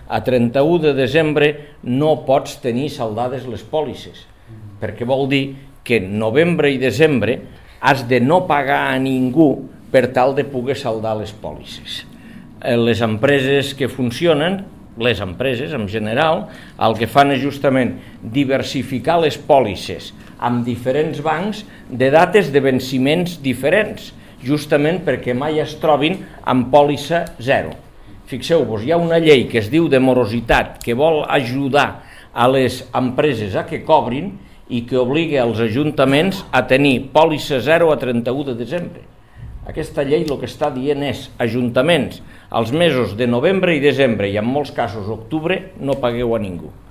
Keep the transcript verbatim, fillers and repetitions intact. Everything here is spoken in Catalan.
a trenta-u de desembre no pots tenir saldades les pòlisses, perquè vol dir que en novembre i desembre has de no pagar a ningú per tal de poder saldar les pòlisses. Les empreses que funcionen, les empreses en general, el que fan és justament diversificar les pòlisses amb diferents bancs de dates de venciments diferents, justament perquè mai es trobin amb pòlissa zero. Fixeu-vos, hi ha una llei que es diu de morositat que vol ajudar a les empreses a que cobrin i que obliga els ajuntaments a tenir pòlissa zero a trenta-u de desembre. Aquesta llei el que està dient és ajuntaments, als mesos de novembre i desembre i en molts casos octubre no pagueu a ningú.